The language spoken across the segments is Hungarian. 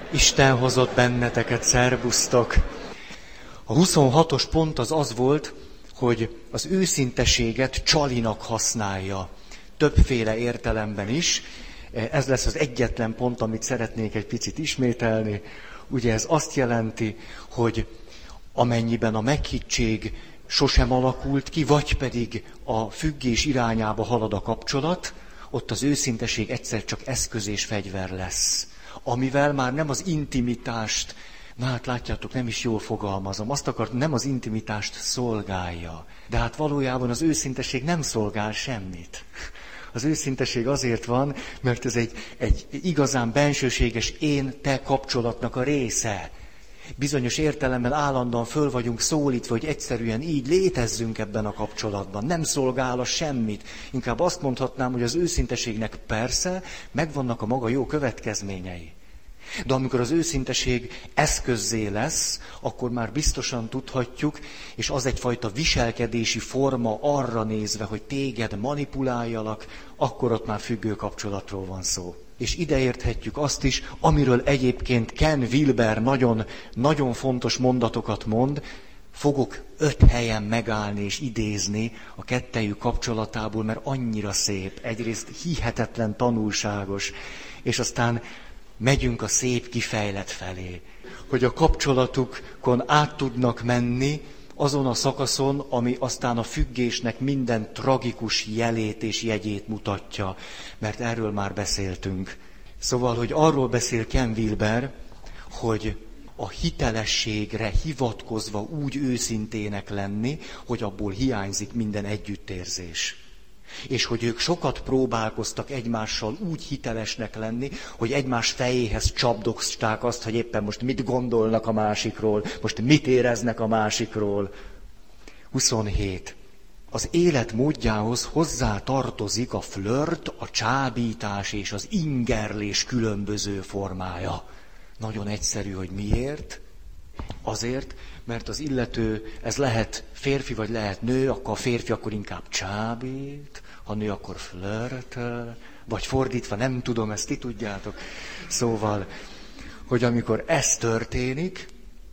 Isten hozott benneteket, szerbusztok! A 26-os pont az volt, hogy az őszinteséget csalinak használja. Többféle értelemben is. Ez lesz az egyetlen pont, amit szeretnék egy picit ismételni. Ugye ez azt jelenti, hogy amennyiben a meghittség sosem alakult ki, vagy pedig a függés irányába halad a kapcsolat, ott az őszinteség egyszer csak eszköz és fegyver lesz. Amivel már nem az intimitást, hát látjátok, nem is jól fogalmazom, azt akart, nem az intimitást szolgálja. De hát valójában az őszinteség nem szolgál semmit. Az őszinteség azért van, mert ez egy igazán bensőséges én-te kapcsolatnak a része. Bizonyos értelemben állandóan föl vagyunk szólítva, hogy egyszerűen így létezzünk ebben a kapcsolatban. Nem szolgál a semmit. Inkább azt mondhatnám, hogy az őszinteségnek persze megvannak a maga jó következményei. De amikor az őszinteség eszközzé lesz, akkor már biztosan tudhatjuk, és az egyfajta viselkedési forma arra nézve, hogy téged manipuláljalak, akkor ott már függő kapcsolatról van szó. És ide érthetjük azt is, amiről egyébként Ken Wilber nagyon, nagyon fontos mondatokat mond, fogok 5 helyen megállni és idézni a kettejük kapcsolatából, mert annyira szép, egyrészt hihetetlen tanulságos, és aztán megyünk a szép kifejlet felé, hogy a kapcsolatukon át tudnak menni azon a szakaszon, ami aztán a függésnek minden tragikus jelét és jegyét mutatja, mert erről már beszéltünk. Szóval, hogy arról beszél Ken Wilber, hogy a hitelességre hivatkozva úgy őszintének lenni, hogy abból hiányzik minden együttérzés. És hogy ők sokat próbálkoztak egymással úgy hitelesnek lenni, hogy egymás fejéhez csapdogták azt, hogy éppen most mit gondolnak a másikról, most mit éreznek a másikról. 27. Az élet módjához hozzá tartozik a flört, a csábítás és az ingerlés különböző formája. Nagyon egyszerű, hogy miért. Azért, mert az illető, ez lehet férfi vagy lehet nő, akkor a férfi akkor inkább csábít, ha nő akkor flörtöl, vagy fordítva, nem tudom, ezt ti tudjátok. Szóval, hogy amikor ez történik,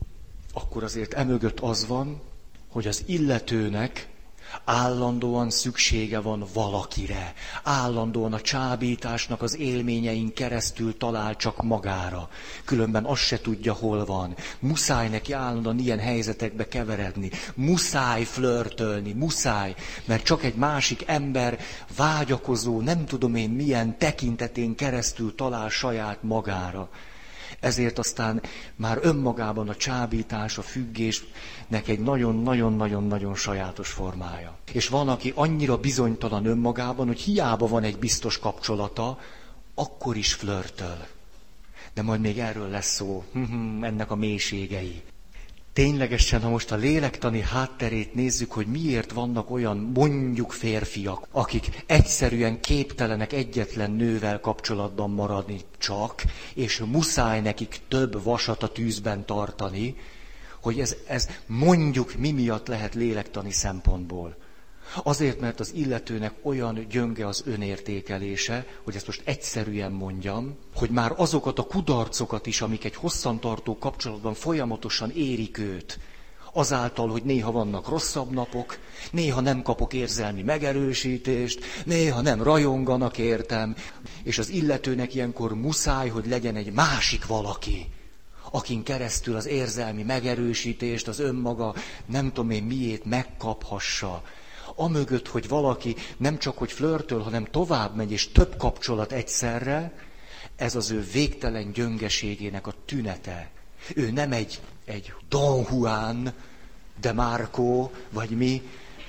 akkor azért emögött az van, hogy az illetőnek állandóan szüksége van valakire. Állandóan a csábításnak az élményein keresztül talál csak magára. Különben azt se tudja, hol van. Muszáj neki állandóan ilyen helyzetekbe keveredni. Muszáj flörtölni, muszáj. Mert csak egy másik ember vágyakozó, nem tudom én milyen tekintetén keresztül talál saját magára. Ezért aztán már önmagában a csábítás, a függésnek egy nagyon-nagyon-nagyon-nagyon sajátos formája. És van, aki annyira bizonytalan önmagában, hogy hiába van egy biztos kapcsolata, akkor is flörtöl. De majd még erről lesz szó, ennek a mélységei. Ténylegesen, ha most a lélektani hátterét nézzük, hogy miért vannak olyan mondjuk férfiak, akik egyszerűen képtelenek egyetlen nővel kapcsolatban maradni csak, és muszáj nekik több vasat a tűzben tartani, hogy ez mondjuk mi miatt lehet lélektani szempontból. Azért, mert az illetőnek olyan gyönge az önértékelése, hogy ezt most egyszerűen mondjam, hogy már azokat a kudarcokat is, amik egy hosszantartó kapcsolatban folyamatosan érik őt, azáltal, hogy néha vannak rosszabb napok, néha nem kapok érzelmi megerősítést, néha nem rajonganak értem, és az illetőnek ilyenkor muszáj, hogy legyen egy másik valaki, akin keresztül az érzelmi megerősítést, az önmaga nem tudom én miét megkaphassa. Amögött, hogy valaki nem csak hogy flörtöl, hanem tovább megy, és több kapcsolat egyszerre, ez az ő végtelen gyöngeségének a tünete. Ő nem egy Don Juan de Marco, vagy mi,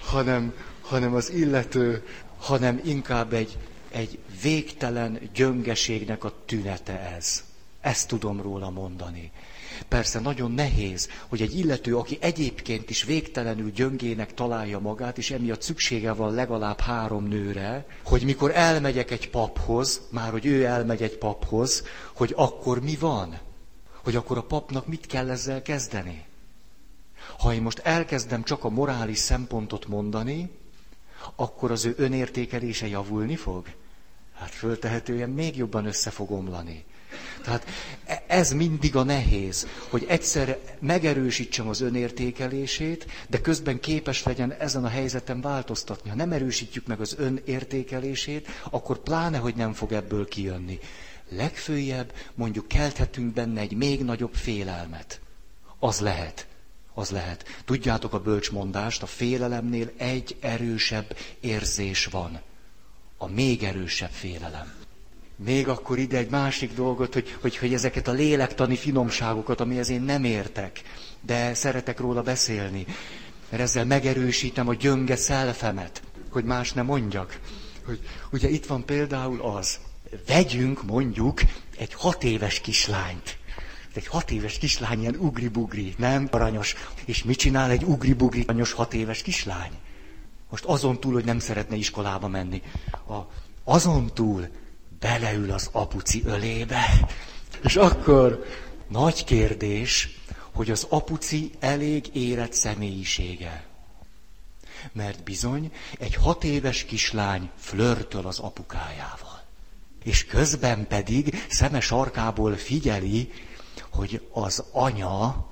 hanem az illető, hanem inkább egy végtelen gyöngeségnek a tünete ez. Ezt tudom róla mondani. Persze nagyon nehéz, hogy egy illető, aki egyébként is végtelenül gyöngének találja magát, és emiatt szüksége van legalább 3 nőre, hogy mikor elmegyek egy paphoz, már hogy ő elmegy egy paphoz, hogy akkor mi van? Hogy akkor a papnak mit kell ezzel kezdeni? Ha én most elkezdem csak a morális szempontot mondani, akkor az ő önértékelése javulni fog? Hát föltehetően még jobban össze fog omlani. Tehát ez mindig a nehéz, hogy egyszerre megerősítsem az önértékelését, de közben képes legyen ezen a helyzeten változtatni. Ha nem erősítjük meg az önértékelését, akkor pláne, hogy nem fog ebből kijönni. Legfőjebb mondjuk kelthetünk benne egy még nagyobb félelmet. Az lehet. Tudjátok a bölcsmondást, a félelemnél egy erősebb érzés van. A még erősebb félelem. Még akkor ide egy másik dolgot, hogy ezeket a lélektani finomságokat, amihez én nem értek, de szeretek róla beszélni, mert ezzel megerősítem a gyönge szelfemet, hogy más ne mondjak. Hogy, ugye itt van például az, vegyünk mondjuk egy 6 éves kislányt. Egy 6 éves kislány ilyen ugri-bugri, nem aranyos. És mit csinál egy ugri-bugri aranyos 6 éves kislány? Most azon túl, hogy nem szeretne iskolába menni. Azon túl beleül az apuci ölébe. És akkor nagy kérdés, hogy az apuci elég érett személyisége. Mert bizony egy 6 éves kislány flörtöl az apukájával. És közben pedig szeme sarkából figyeli, hogy az anya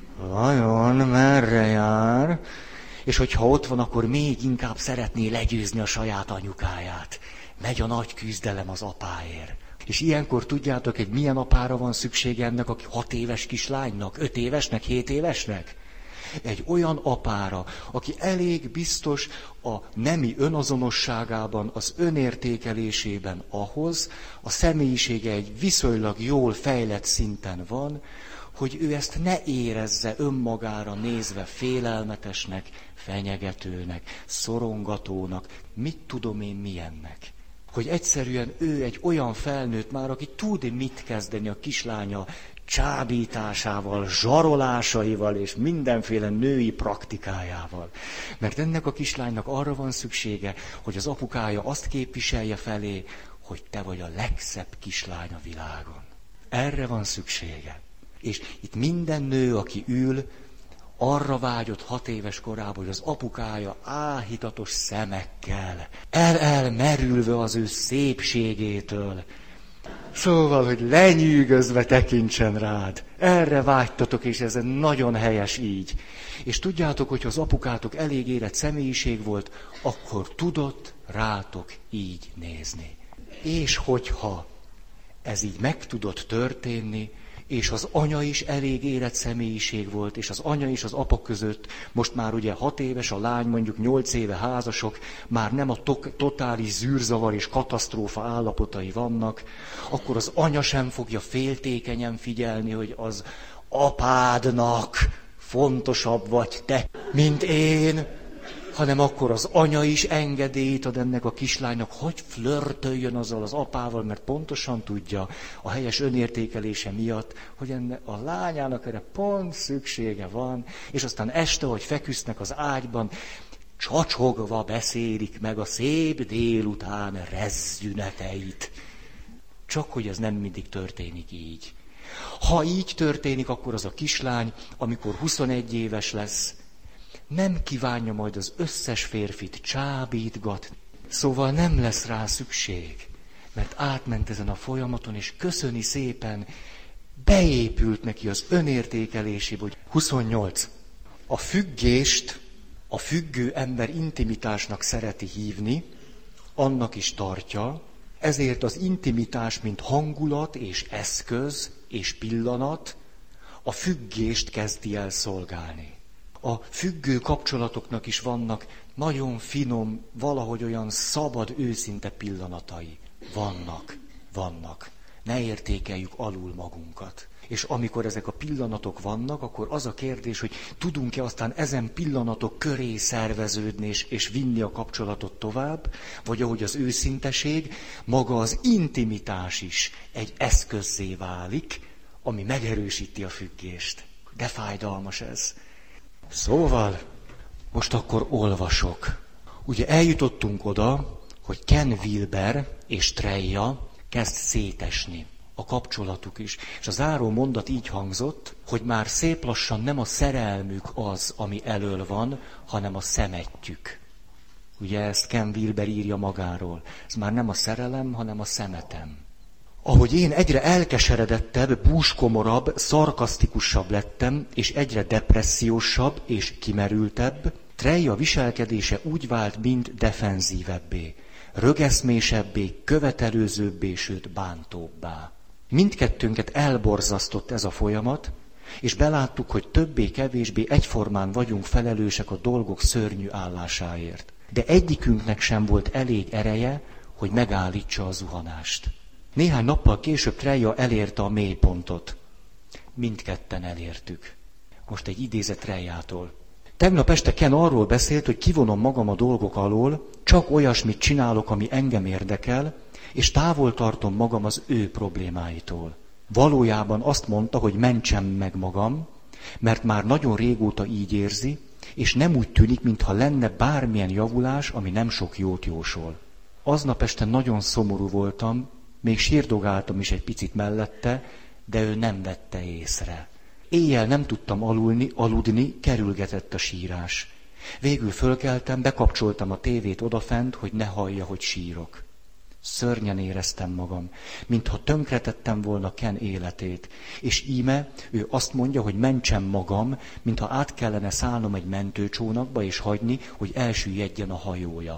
vajon merre jár, és hogyha ott van, akkor még inkább szeretné legyőzni a saját anyukáját. Megy a nagy küzdelem az apáért. És ilyenkor tudjátok, egy milyen apára van szüksége ennek a 6 éves kislánynak, 5 évesnek, 7 évesnek? Egy olyan apára, aki elég biztos a nemi önazonosságában, az önértékelésében ahhoz, a személyisége egy viszonylag jól fejlett szinten van, hogy ő ezt ne érezze önmagára nézve félelmetesnek, fenyegetőnek, szorongatónak, mit tudom én milyennek. Hogy egyszerűen ő egy olyan felnőtt már, aki tud mit kezdeni a kislánya csábításával, zsarolásaival és mindenféle női praktikájával. Mert ennek a kislánynak arra van szüksége, hogy az apukája azt képviselje felé, hogy te vagy a legszebb kislány a világon. Erre van szüksége. És itt minden nő, aki ül, arra vágyott 6 éves korában, hogy az apukája áhítatos szemekkel, elmerülve az ő szépségétől, szóval, hogy lenyűgözve tekintsen rád. Erre vágytatok, és ez nagyon helyes így. És tudjátok, hogy ha az apukátok elég érett személyiség volt, akkor tudott rátok így nézni. És hogyha ez így meg tudott történni, és az anya is elég érett személyiség volt, és az anya és az apa között, most már ugye 6 éves, a lány mondjuk 8 éve házasok, már nem a totális zűrzavar és katasztrófa állapotai vannak, akkor az anya sem fogja féltékenyen figyelni, hogy az apádnak fontosabb vagy te, mint én, hanem akkor az anya is engedélyt ad ennek a kislánynak, hogy flörtöljön azzal az apával, mert pontosan tudja a helyes önértékelése miatt, hogy ennek a lányának erre pont szüksége van, és aztán este, hogy feküsznek az ágyban, csacsogva beszélik meg a szép délután rezzüneteit. Csak hogy ez nem mindig történik így. Ha így történik, akkor az a kislány, amikor 21 éves lesz, nem kívánja majd az összes férfit csábítgatni. Szóval nem lesz rá szükség, mert átment ezen a folyamaton, és köszöni szépen, beépült neki az önértékelésébe, hogy 28. A függést a függő ember intimitásnak szereti hívni, annak is tartja, ezért az intimitás, mint hangulat és eszköz és pillanat, a függést kezdi el szolgálni. A függő kapcsolatoknak is vannak nagyon finom, valahogy olyan szabad, őszinte pillanatai. Vannak. Ne értékeljük alul magunkat. És amikor ezek a pillanatok vannak, akkor az a kérdés, hogy tudunk-e aztán ezen pillanatok köré szerveződni és vinni a kapcsolatot tovább, vagy ahogy az őszinteség, maga az intimitás is egy eszközzé válik, ami megerősíti a függést. De fájdalmas ez. Szóval, most akkor olvasok. Ugye eljutottunk oda, hogy Ken Wilber és Treja kezd szétesni. A kapcsolatuk is. És a záró mondat így hangzott, hogy már szép lassan nem a szerelmük az, ami elől van, hanem a szemetjük. Ugye ezt Ken Wilber írja magáról. Ez már nem a szerelem, hanem a szemetem. Ahogy én egyre elkeseredettebb, búskomorabb, szarkasztikusabb lettem, és egyre depressziósabb és kimerültebb, Treja viselkedése úgy vált, mint defenzívebbé, rögeszmésebbé, követelőzőbbé, sőt bántóbbá. Mindkettőnket elborzasztott ez a folyamat, és beláttuk, hogy többé-kevésbé egyformán vagyunk felelősek a dolgok szörnyű állásáért. De egyikünknek sem volt elég ereje, hogy megállítsa a zuhanást. Néhány nappal később Treja elérte a mélypontot. Mindketten elértük. Most egy idézet Trejától. Tegnap este Ken arról beszélt, hogy kivonom magam a dolgok alól, csak olyasmit csinálok, ami engem érdekel, és távol tartom magam az ő problémáitól. Valójában azt mondta, hogy mentsem meg magam, mert már nagyon régóta így érzi, és nem úgy tűnik, mintha lenne bármilyen javulás, ami nem sok jót jósol. Aznap este nagyon szomorú voltam, még sírdogáltam is egy picit mellette, de ő nem vette észre. Éjjel nem tudtam aludni, kerülgetett a sírás. Végül fölkeltem, bekapcsoltam a tévét odafent, hogy ne hallja, hogy sírok. Szörnyen éreztem magam, mintha tönkretettem volna Ken életét. És íme ő azt mondja, hogy mentsem magam, mintha át kellene szállnom egy mentőcsónakba és hagyni, hogy elsüllyedjen a hajója.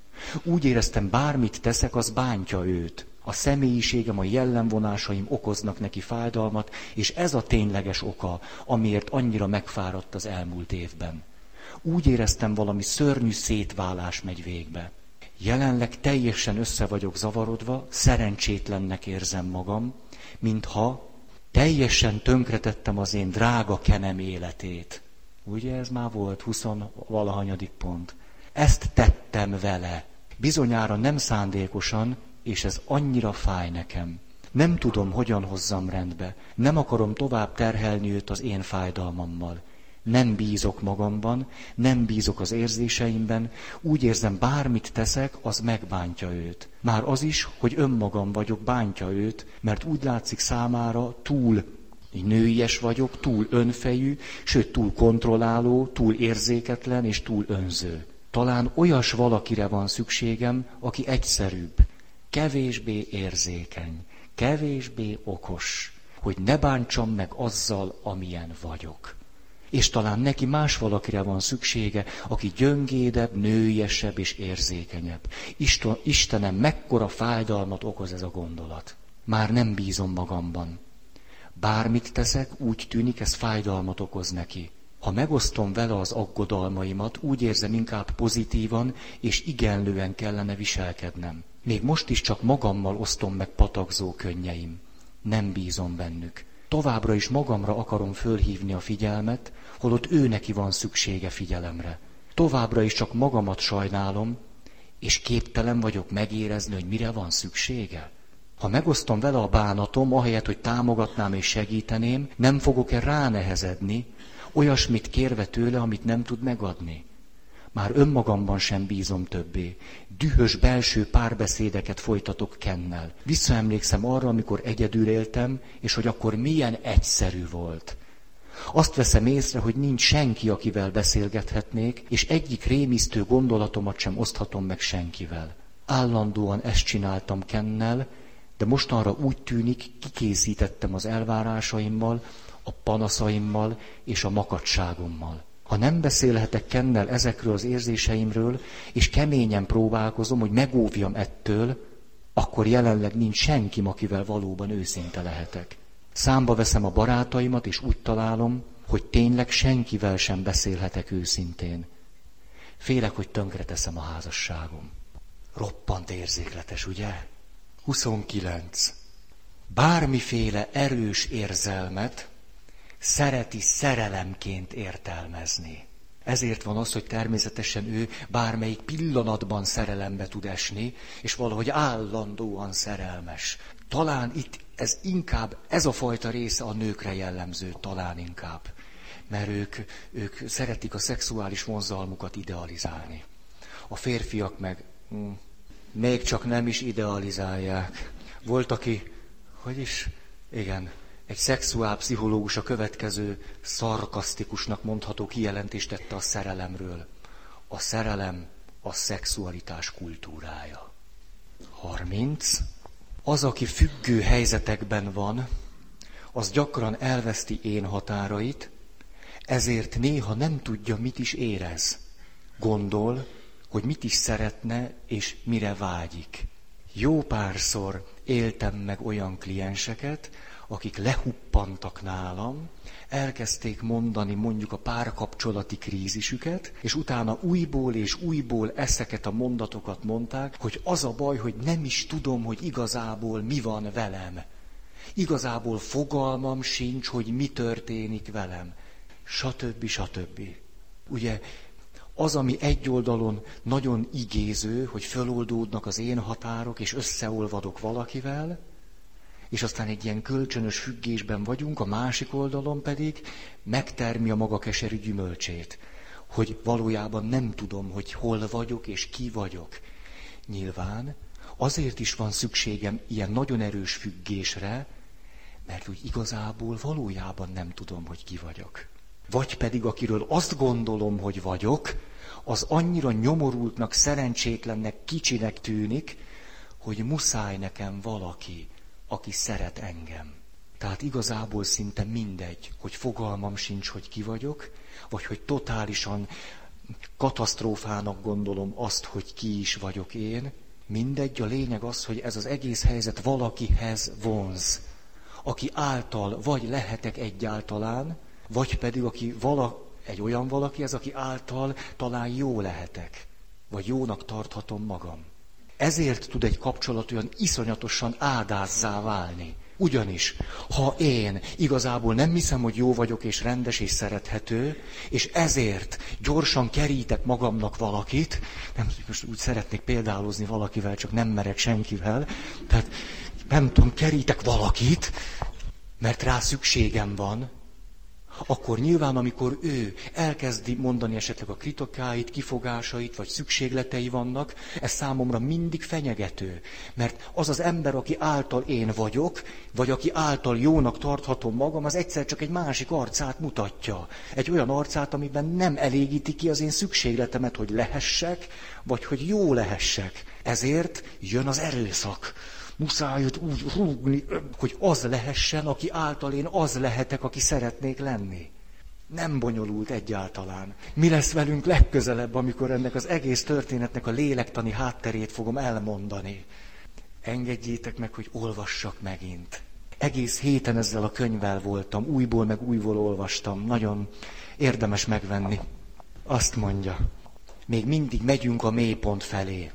Úgy éreztem, bármit teszek, az bántja őt. A személyiségem, a jellemvonásaim okoznak neki fájdalmat, és ez a tényleges oka, amiért annyira megfáradt az elmúlt évben. Úgy éreztem, valami szörnyű szétválás megy végbe. Jelenleg teljesen össze vagyok zavarodva, szerencsétlennek érzem magam, mintha teljesen tönkretettem az én drága Kenem életét. Ugye ez már volt 20-valahanyadik pont. Ezt tettem vele. Bizonyára nem szándékosan, és ez annyira fáj nekem. Nem tudom, hogyan hozzam rendbe. Nem akarom tovább terhelni őt az én fájdalmammal. Nem bízok magamban, nem bízok az érzéseimben, úgy érzem, bármit teszek, az megbántja őt. Már az is, hogy önmagam vagyok, bántja őt, mert úgy látszik számára túl nőies vagyok, túl önfejű, sőt túl kontrolláló, túl érzéketlen és túl önző. Talán olyas valakire van szükségem, aki egyszerűbb, kevésbé érzékeny, kevésbé okos, hogy ne bántsam meg azzal, amilyen vagyok. És talán neki más valakire van szüksége, aki gyöngédebb, nőiesebb és érzékenyebb. Istenem, mekkora fájdalmat okoz ez a gondolat. Már nem bízom magamban. Bármit teszek, úgy tűnik, ez fájdalmat okoz neki. Ha megosztom vele az aggodalmaimat, úgy érzem, inkább pozitívan és igenlően kellene viselkednem. Még most is csak magammal osztom meg patakzó könnyeim. Nem bízom bennük. Továbbra is magamra akarom fölhívni a figyelmet, holott ő neki van szüksége figyelemre. Továbbra is csak magamat sajnálom, és képtelen vagyok megérezni, hogy mire van szüksége. Ha megosztom vele a bánatom, ahelyett, hogy támogatnám és segíteném, nem fogok-e ránehezedni, olyasmit kérve tőle, amit nem tud megadni. Már önmagamban sem bízom többé. Dühös belső párbeszédeket folytatok Kennel. Visszaemlékszem arra, amikor egyedül éltem, és hogy akkor milyen egyszerű volt. Azt veszem észre, hogy nincs senki, akivel beszélgethetnék, és egyik rémisztő gondolatomat sem oszthatom meg senkivel. Állandóan ezt csináltam Kennel, de mostanra úgy tűnik, kikészítettem az elvárásaimmal, a panaszaimmal és a makacságommal. Ha nem beszélhetek Kennel ezekről az érzéseimről, és keményen próbálkozom, hogy megóvjam ettől, akkor jelenleg nincs senki, akivel valóban őszinte lehetek. Számba veszem a barátaimat, és úgy találom, hogy tényleg senkivel sem beszélhetek őszintén. Félek, hogy tönkreteszem a házasságom. Roppant érzékletes, ugye? 29. Bármiféle erős érzelmet szereti szerelemként értelmezni. Ezért van az, hogy természetesen ő bármelyik pillanatban szerelembe tud esni, és valahogy állandóan szerelmes. Talán itt ez a fajta része a nőkre jellemző, talán inkább. Mert ők szeretik a szexuális vonzalmukat idealizálni. A férfiak meg még csak nem is idealizálják. Volt, aki, egy szexuálpszichológus a következő szarkasztikusnak mondható kijelentést tette a szerelemről. A szerelem a szexualitás kultúrája. 30. Az, aki függő helyzetekben van, az gyakran elveszti én határait, ezért néha nem tudja, mit is érez. Gondol, hogy mit is szeretne, és mire vágyik. Jó párszor éltem meg olyan klienseket, akik lehuppantak nálam, elkezdték mondani mondjuk a párkapcsolati krízisüket, és utána újból és újból ezeket a mondatokat mondták, hogy az a baj, hogy nem is tudom, hogy igazából mi van velem. Igazából fogalmam sincs, hogy mi történik velem. Stb. Stb. Ugye az, ami egy oldalon nagyon igéző, hogy föloldódnak az én határok, és összeolvadok valakivel, és aztán egy ilyen kölcsönös függésben vagyunk, a másik oldalon pedig megtermi a maga keserű gyümölcsét, hogy valójában nem tudom, hogy hol vagyok és ki vagyok. Nyilván azért is van szükségem ilyen nagyon erős függésre, mert úgy igazából valójában nem tudom, hogy ki vagyok. Vagy pedig akiről azt gondolom, hogy vagyok, az annyira nyomorultnak, szerencsétlennek, kicsinek tűnik, hogy muszáj nekem valaki, aki szeret engem. Tehát igazából szinte mindegy, hogy fogalmam sincs, hogy ki vagyok, vagy hogy totálisan katasztrófának gondolom azt, hogy ki is vagyok én. Mindegy, a lényeg az, hogy ez az egész helyzet valakihez vonz. Aki által vagy lehetek egyáltalán, vagy pedig egy olyan valaki ez, aki által talán jó lehetek, vagy jónak tarthatom magam. Ezért tud egy kapcsolat olyan iszonyatosan ádázzá válni. Ugyanis, ha én igazából nem hiszem, hogy jó vagyok és rendes és szerethető, és ezért gyorsan kerítek magamnak valakit, nem most úgy szeretnék példálozni valakivel, csak nem merek senkivel, tehát nem tudom, kerítek valakit, mert rá szükségem van, akkor nyilván, amikor ő elkezdi mondani esetleg a kritikáit, kifogásait, vagy szükségletei vannak, ez számomra mindig fenyegető. Mert az az ember, aki által én vagyok, vagy aki által jónak tarthatom magam, az egyszer csak egy másik arcát mutatja. Egy olyan arcát, amiben nem elégíti ki az én szükségletemet, hogy lehessek, vagy hogy jó lehessek. Ezért jön az erőszak. Muszáj őt úgy rúgni, hogy az lehessen, aki által én az lehetek, aki szeretnék lenni. Nem bonyolult egyáltalán. Mi lesz velünk legközelebb, amikor ennek az egész történetnek a lélektani hátterét fogom elmondani? Engedjétek meg, hogy olvassak megint. Egész héten ezzel a könyvvel voltam, újból meg újból olvastam. Nagyon érdemes megvenni. Azt mondja, még mindig megyünk a mélypont felé.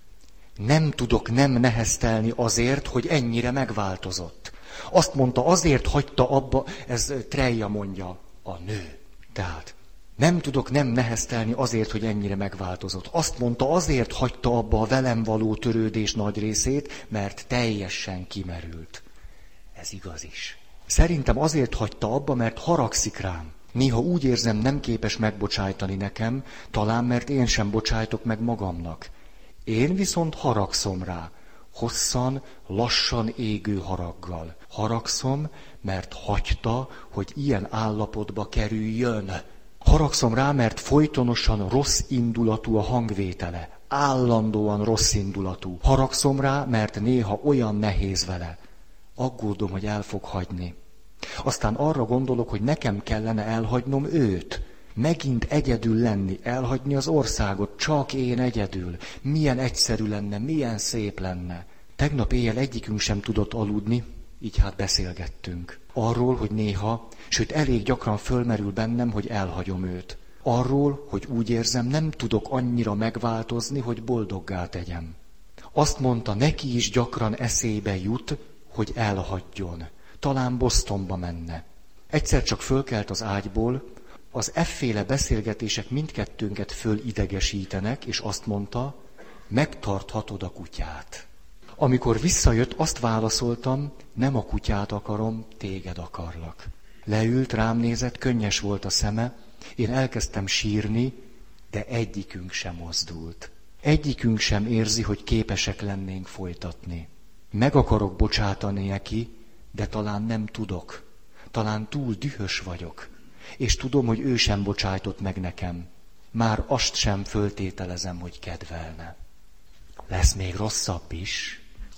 Nem tudok nem neheztelni azért, hogy ennyire megváltozott. Azt mondta, azért hagyta abba, ez Treja mondja, a nő. Tehát nem tudok nem neheztelni azért, hogy ennyire megváltozott. Azt mondta, azért hagyta abba a velem való törődés nagy részét, mert teljesen kimerült. Ez igaz is. Szerintem azért hagyta abba, mert haragszik rám. Néha úgy érzem, nem képes megbocsájtani nekem, talán mert én sem bocsájtok meg magamnak. Én viszont haragszom rá, hosszan, lassan égő haraggal. Haragszom, mert hagyta, hogy ilyen állapotba kerüljön. Haragszom rá, mert folytonosan rossz indulatú a hangvétele. Állandóan rossz indulatú. Haragszom rá, mert néha olyan nehéz vele. Aggódom, hogy el fog hagyni. Aztán arra gondolok, hogy nekem kellene elhagynom őt. Megint egyedül lenni, elhagyni az országot, csak én egyedül. Milyen egyszerű lenne, milyen szép lenne. Tegnap éjjel egyikünk sem tudott aludni, így hát beszélgettünk. Arról, hogy néha, sőt elég gyakran fölmerül bennem, hogy elhagyom őt. Arról, hogy úgy érzem, nem tudok annyira megváltozni, hogy boldoggá tegyem. Azt mondta, neki is gyakran eszébe jut, hogy elhagyjon. Talán Bostonba menne. Egyszer csak fölkelt az ágyból, az efféle beszélgetések mindkettőnket fölidegesítenek, és azt mondta, megtarthatod a kutyát. Amikor visszajött, azt válaszoltam, nem a kutyát akarom, téged akarlak. Leült, rám nézett, könnyes volt a szeme, én elkezdtem sírni, de egyikünk sem mozdult. Egyikünk sem érzi, hogy képesek lennénk folytatni. Meg akarok bocsátani neki, de talán nem tudok. Talán túl dühös vagyok. És tudom, hogy ő sem bocsájtott meg nekem. Már azt sem föltételezem, hogy kedvelne. Lesz még rosszabb is.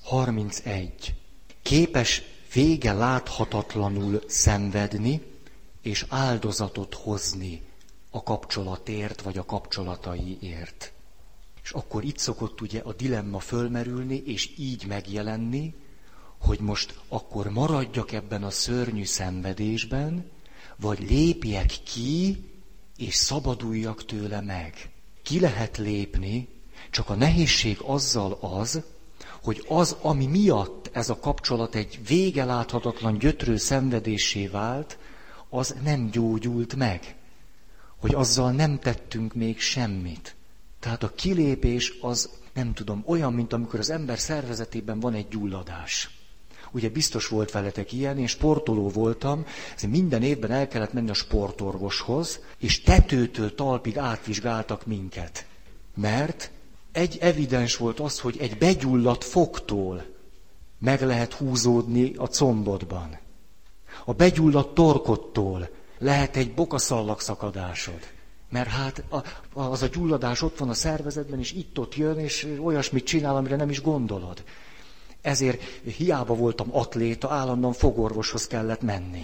31. Képes vége láthatatlanul szenvedni, és áldozatot hozni a kapcsolatért, vagy a kapcsolataiért. És akkor itt szokott ugye a dilemma fölmerülni, és így megjelenni, hogy most akkor maradjak ebben a szörnyű szenvedésben, vagy lépjek ki, és szabaduljak tőle meg. Ki lehet lépni, csak a nehézség azzal az, hogy az, ami miatt ez a kapcsolat egy vége láthatatlan gyötrő szenvedéssé vált, az nem gyógyult meg. Hogy azzal nem tettünk még semmit. Tehát a kilépés az, nem tudom, olyan, mint amikor az ember szervezetében van egy gyulladás. Ugye biztos volt veletek ilyen, én sportoló voltam, ezért minden évben el kellett menni a sportorvoshoz, és tetőtől talpig átvizsgáltak minket. Mert egy evidens volt az, hogy egy begyulladt fogtól meg lehet húzódni a combodban. A begyulladt torkodtól lehet egy bokaszallagszakadásod. Mert hát az a gyulladás ott van a szervezetben, és itt-ott jön, és olyasmit csinál, amire nem is gondolod. Ezért hiába voltam atléta, állandóan fogorvoshoz kellett menni.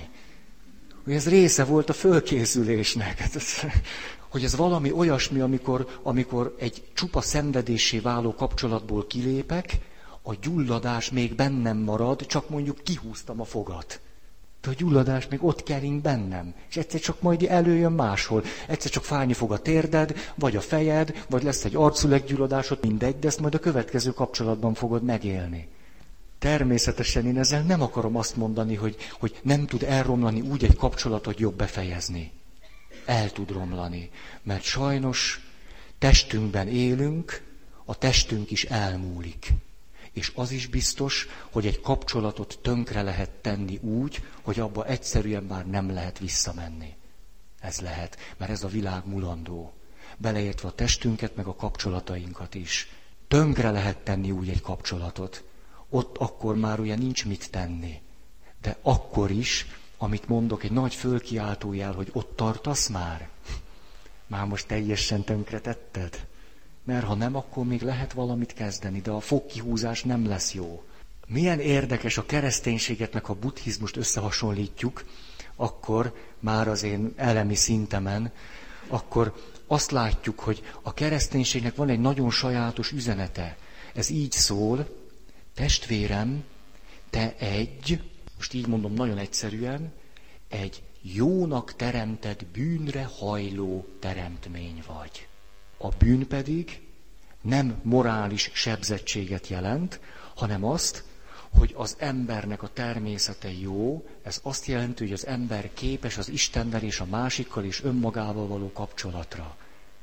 Ez része volt a fölkészülésnek. Hogy ez valami olyasmi, amikor egy csupa szenvedéssé váló kapcsolatból kilépek, a gyulladás még bennem marad, csak mondjuk kihúztam a fogat. De a gyulladás még ott kering bennem, és egyszer csak majd előjön máshol. Egyszer csak fájni fog a térded, vagy a fejed, vagy lesz egy arculeggyulladásod, mindegy, de ezt majd a következő kapcsolatban fogod megélni. Természetesen én ezzel nem akarom azt mondani, hogy nem tud elromlani úgy egy kapcsolatot jobb befejezni. El tud romlani, mert sajnos testünkben élünk, a testünk is elmúlik. És az is biztos, hogy egy kapcsolatot tönkre lehet tenni úgy, hogy abba egyszerűen már nem lehet visszamenni. Ez lehet, mert ez a világ mulandó. Beleértve a testünket, meg a kapcsolatainkat is. Tönkre lehet tenni úgy egy kapcsolatot. Ott akkor már ugye nincs mit tenni. De akkor is, amit mondok, egy nagy fölkiáltójel, hogy ott tartasz már? Már most teljesen tönkretetted? Mert ha nem, akkor még lehet valamit kezdeni, de a fogkihúzás nem lesz jó. Milyen érdekes a kereszténységet, meg a buddhizmust összehasonlítjuk, akkor már az én elemi szintemen, akkor azt látjuk, hogy a kereszténységnek van egy nagyon sajátos üzenete. Ez így szól: testvérem, te most így mondom nagyon egyszerűen, egy jónak teremtett, bűnre hajló teremtmény vagy. A bűn pedig nem morális sebzettséget jelent, hanem azt, hogy az embernek a természete jó, ez azt jelenti, hogy az ember képes az Istennel és a másikkal és önmagával való kapcsolatra.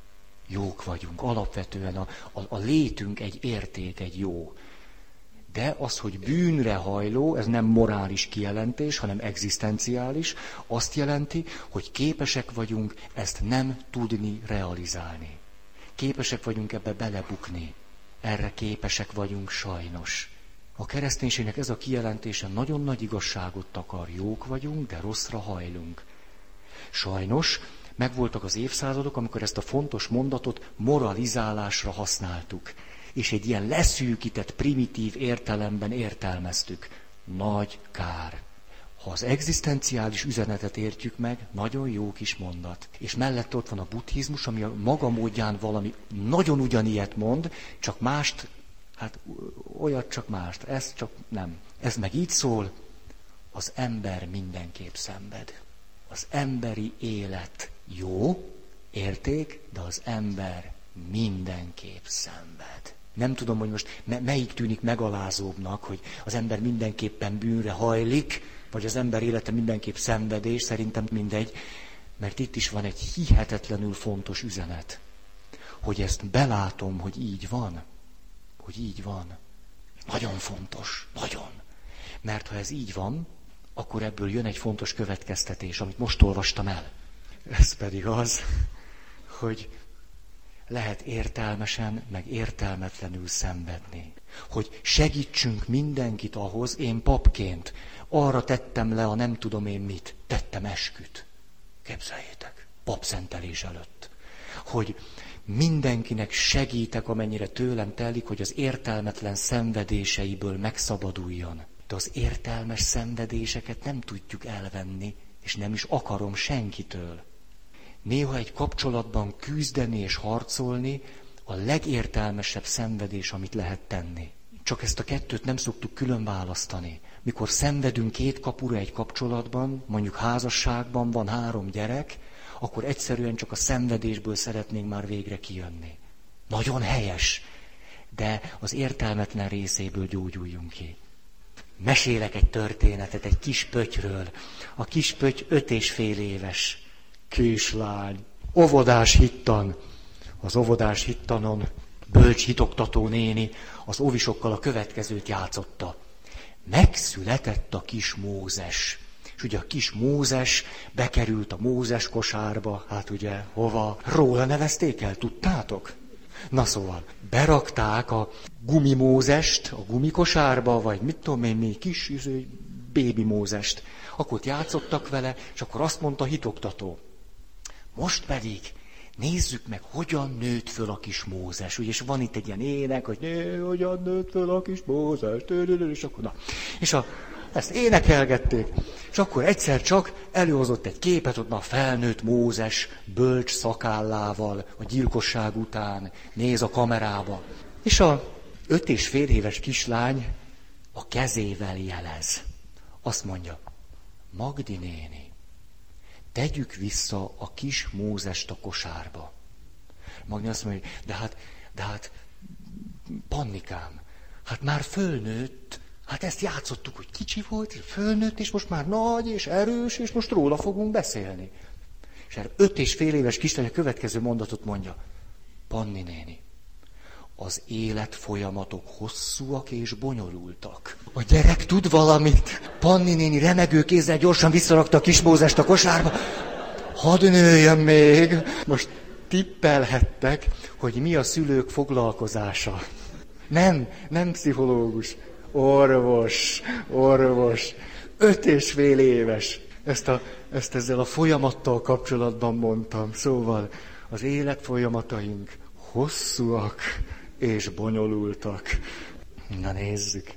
Jók vagyunk, alapvetően a létünk egy érték, egy jó. De az, hogy bűnre hajló, ez nem morális kijelentés, hanem egzisztenciális, azt jelenti, hogy képesek vagyunk ezt nem tudni realizálni. Képesek vagyunk ebbe belebukni. Erre képesek vagyunk sajnos. A kereszténységnek ez a kijelentése nagyon nagy igazságot takar. Jók vagyunk, de rosszra hajlunk. Sajnos megvoltak az évszázadok, amikor ezt a fontos mondatot moralizálásra használtuk. És egy ilyen leszűkített, primitív értelemben értelmeztük. Nagy kár. Ha az egzisztenciális üzenetet értjük meg, nagyon jó kis mondat. És mellett ott van a buddhizmus, ami a maga módján valami nagyon ugyanilyet mond, csak mást, hát olyat csak mást, ez csak nem. Ez meg így szól: az ember mindenképp szenved. Az emberi élet jó, érték, de az ember mindenképp szenved. Nem tudom, hogy most melyik tűnik megalázóbbnak, hogy az ember mindenképpen bűnre hajlik, vagy az ember élete mindenképp szenvedés, szerintem mindegy, mert itt is van egy hihetetlenül fontos üzenet, hogy ezt belátom, hogy így van. Hogy így van. Nagyon fontos, nagyon. Mert ha ez így van, akkor ebből jön egy fontos következtetés, amit most olvastam el. Ez pedig az, hogy lehet értelmesen, meg értelmetlenül szenvedni. Hogy segítsünk mindenkit ahhoz, én papként arra tettem le a nem tudom én mit, tettem esküt. Képzeljétek, papszentelés előtt. Hogy mindenkinek segítek, amennyire tőlem telik, hogy az értelmetlen szenvedéseiből megszabaduljon. De az értelmes szenvedéseket nem tudjuk elvenni, és nem is akarom senkitől. Néha egy kapcsolatban küzdeni és harcolni a legértelmesebb szenvedés, amit lehet tenni. Csak ezt a kettőt nem szoktuk külön választani. Mikor szenvedünk két kapura egy kapcsolatban, mondjuk házasságban van 3 gyerek, akkor egyszerűen csak a szenvedésből szeretnénk már végre kijönni. Nagyon helyes, de az értelmetlen részéből gyógyuljunk ki. Mesélek egy történetet egy kis pöttyről. A kis pötty 5,5 éves kislány. Óvodás hittan. Az óvodás hittanon bölcs hitoktató néni az óvisokkal a következőt játszotta. Megszületett a kis Mózes. És ugye a kis Mózes bekerült a Mózes kosárba, hát ugye hova? Róla nevezték el, tudtátok? Na szóval, berakták a gumimózest a gumikosárba, vagy mit tudom én, mi kis bébi Mózest. Akkor ott játszottak vele, és akkor azt mondta a hitoktató. Most pedig nézzük meg, hogyan nőtt föl a kis Mózes. Ugye, és van itt egy ilyen ének, hogy hogyan nőtt föl a kis Mózes, és akkor na. És ezt énekelgették, és akkor egyszer csak előhozott egy képet, ott a felnőtt Mózes bölcs szakállával, a gyilkosság után néz a kamerába. És a 5,5 éves kislány a kezével jelez. Azt mondja, Magdi néni, tegyük vissza a kis Mózest a kosárba. Magdi azt mondja, de hát, Pannikám, hát már fölnőtt, hát ezt játszottuk, hogy kicsi volt, fölnőtt, és most már nagy és erős, és most róla fogunk beszélni. És erre 5,5 éves kislány a következő mondatot mondja. Panni néni, az életfolyamatok hosszúak és bonyolultak. A gyerek tud valamit. Panni néni remegő kézzel gyorsan visszarakta a kis Mózest a kosárba. Hadd nőjön még. Most tippelhettek, hogy mi a szülők foglalkozása. Nem pszichológus. Orvos. 5,5 éves. Ezt ezzel a folyamattal kapcsolatban mondtam. Szóval az életfolyamataink hosszúak és bonyolultak. Na nézzük.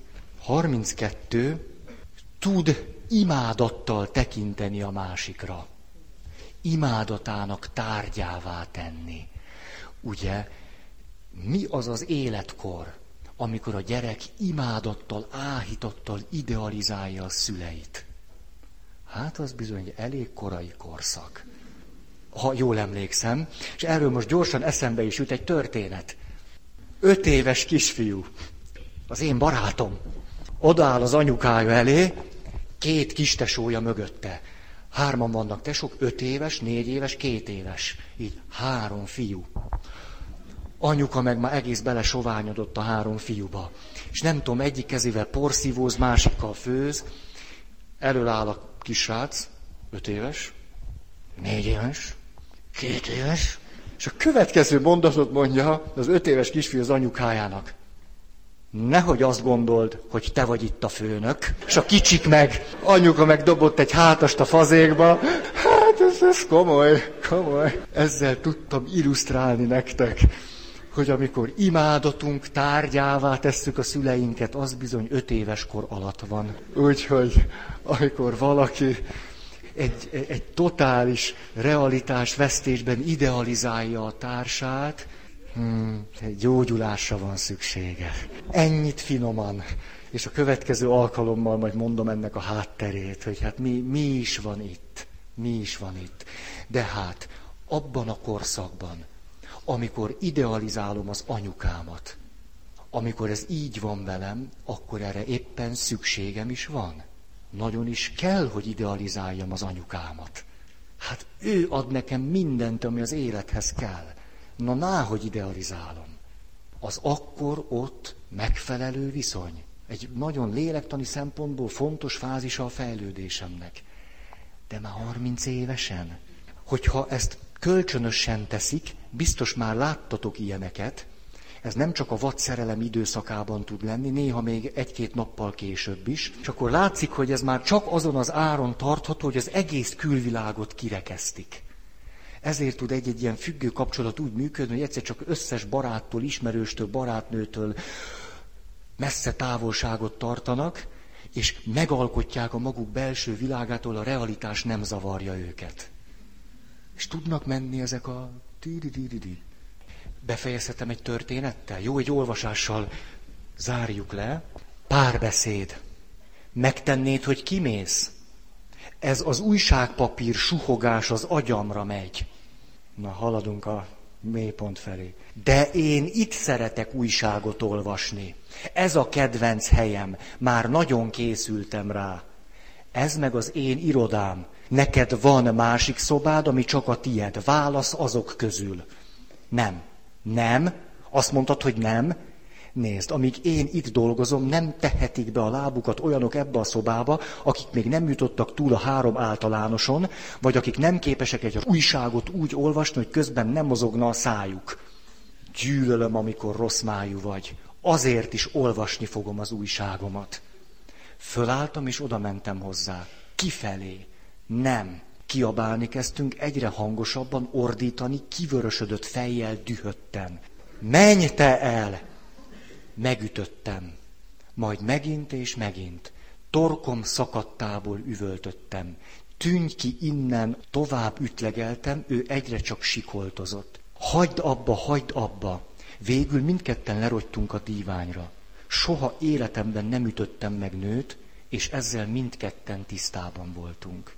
32. Tud imádattal tekinteni a másikra. Imádatának tárgyává tenni. Ugye, mi az az életkor, amikor a gyerek imádattal, áhítattal idealizálja a szüleit? Hát az bizony elég korai korszak. Ha jól emlékszem, és erről most gyorsan eszembe is jut egy történet. 5 éves kisfiú, az én barátom, odaáll az anyukája elé, 2 kistesója mögötte. 3 vannak tesók, 5 éves, 4 éves, 2 éves. Így 3 fiú. Anyuka meg már egész belesoványodott a 3 fiúba. És nem tudom, egyik kezével porszívóz, másikkal főz. Elől áll a kisrác, 5 éves, 4 éves, 2 éves, és a következő mondatot mondja az 5 éves kisfiú az anyukájának. Nehogy azt gondold, hogy te vagy itt a főnök. És a kicsik meg, anyuka meg dobott egy hátast a fazékba. Hát ez komoly. Ezzel tudtam illusztrálni nektek, hogy amikor imádatunk tárgyává tesszük a szüleinket, az bizony 5 éves kor alatt van. Úgyhogy amikor valaki egy totális realitásvesztésben idealizálja a társát, egy gyógyulásra van szüksége. Ennyit finoman. És a következő alkalommal majd mondom ennek a hátterét, hogy hát mi is van itt. De hát abban a korszakban, amikor idealizálom az anyukámat, amikor ez így van velem, akkor erre éppen szükségem is van. Nagyon is kell, hogy idealizáljam az anyukámat. Hát ő ad nekem mindent, ami az élethez kell. Na, náhogy idealizálom. Az akkor ott megfelelő viszony. Egy nagyon lélektani szempontból fontos fázisa a fejlődésemnek. De már 30 évesen. Hogyha ezt kölcsönösen teszik, biztos már láttatok ilyeneket, ez nem csak a vadszerelem időszakában tud lenni, néha még 1-2 nappal később is, és akkor látszik, hogy ez már csak azon az áron tartható, hogy az egész külvilágot kirekesztik. Ezért tud egy ilyen függő kapcsolat úgy működni, hogy egyszer csak összes baráttól, ismerőstől, barátnőtől messze távolságot tartanak, és megalkotják a maguk belső világától, a realitás nem zavarja őket. És tudnak menni ezek a... Befejezhetem egy történettel? Jó, egy olvasással zárjuk le. Párbeszéd. Megtennéd, hogy kimész? Ez az újságpapír suhogás az agyamra megy. Na, haladunk a mélypont felé. De én itt szeretek újságot olvasni. Ez a kedvenc helyem. Már nagyon készültem rá. Ez meg az én irodám. Neked van másik szobád, ami csak a tied. Válasz azok közül. Nem. Nem. Azt mondtad, hogy nem. Nézd, amíg én itt dolgozom, nem tehetik be a lábukat olyanok ebbe a szobába, akik még nem jutottak túl a 3 általánoson, vagy akik nem képesek egy újságot úgy olvasni, hogy közben nem mozogna a szájuk. Gyűlölöm, amikor rossz májú vagy. Azért is olvasni fogom az újságomat. Fölálltam, és oda mentem hozzá. Kifelé. Nem. Kiabálni kezdtünk, egyre hangosabban ordítani, kivörösödött fejjel dühötten. Menj te el! Megütöttem. Majd megint és megint. Torkom szakadtából üvöltöttem. Tűnj ki innen, tovább ütlegeltem, ő egyre csak sikoltozott. Hagyd abba, hagyd abba. Végül mindketten lerogytunk a díványra. Soha életemben nem ütöttem meg nőt, és ezzel mindketten tisztában voltunk.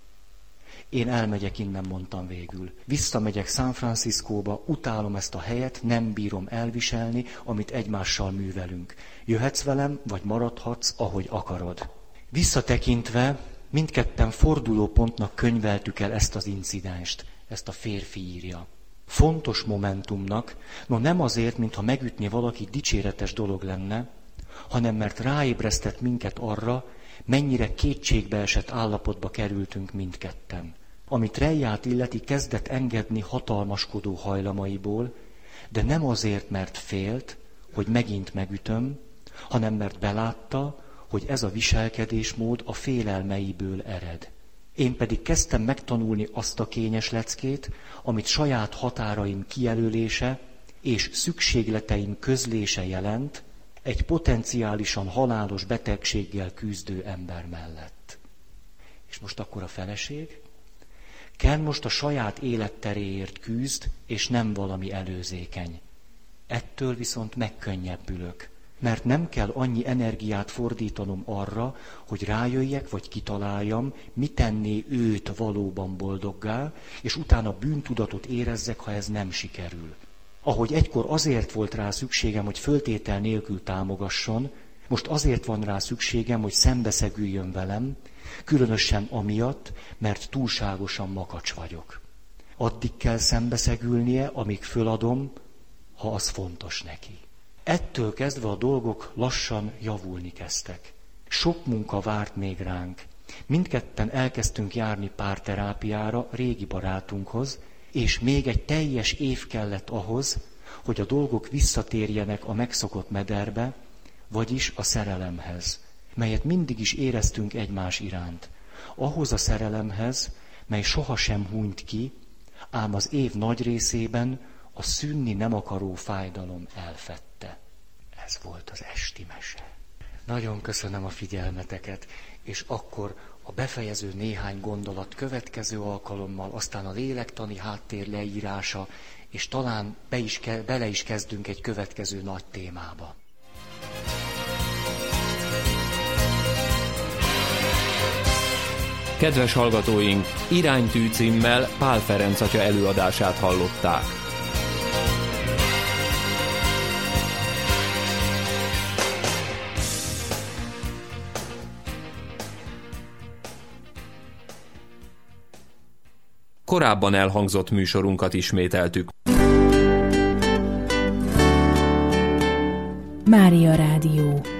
Én elmegyek innen, mondtam végül. Visszamegyek San Franciscóba, utálom ezt a helyet, nem bírom elviselni, amit egymással művelünk. Jöhetsz velem, vagy maradhatsz, ahogy akarod. Visszatekintve mindketten fordulópontnak könyveltük el ezt az incidenst, ezt a férfi írja. Fontos momentumnak, no nem azért, mintha megütni valaki dicséretes dolog lenne, hanem mert ráébresztett minket arra, mennyire kétségbeesett állapotba kerültünk mindketten. Amit Rejját illeti, kezdett engedni hatalmaskodó hajlamaiból, de nem azért, mert félt, hogy megint megütöm, hanem mert belátta, hogy ez a viselkedésmód a félelmeiből ered. Én pedig kezdtem megtanulni azt a kényes leckét, amit saját határaim kijelölése és szükségleteim közlése jelent, egy potenciálisan halálos betegséggel küzdő ember mellett. És most akkor a feleség? Ken most a saját életteréért küzd, és nem valami előzékeny. Ettől viszont megkönnyebbülök, mert nem kell annyi energiát fordítanom arra, hogy rájöjjek vagy kitaláljam, mi tenné őt valóban boldoggá, és utána bűntudatot érezzek, ha ez nem sikerül. Ahogy egykor azért volt rá szükségem, hogy föltétel nélkül támogasson, most azért van rá szükségem, hogy szembeszegüljön velem, különösen amiatt, mert túlságosan makacs vagyok. Addig kell szembeszegülnie, amíg föladom, ha az fontos neki. Ettől kezdve a dolgok lassan javulni kezdtek. Sok munka várt még ránk. Mindketten elkezdtünk járni párterápiára régi barátunkhoz, és még egy teljes év kellett ahhoz, hogy a dolgok visszatérjenek a megszokott mederbe, vagyis a szerelemhez, melyet mindig is éreztünk egymás iránt. Ahhoz a szerelemhez, mely sohasem hunyt ki, ám az év nagy részében a szűnni nem akaró fájdalom elfedte. Ez volt az esti mese. Nagyon köszönöm a figyelmeteket, és akkor a befejező néhány gondolat következő alkalommal, aztán a lélektani háttér leírása, és talán bele is kezdünk egy következő nagy témába. Kedves hallgatóink, Iránytű címmel Pál Ferenc atya előadását hallották. Korábban elhangzott műsorunkat ismételtük. Mária Rádió.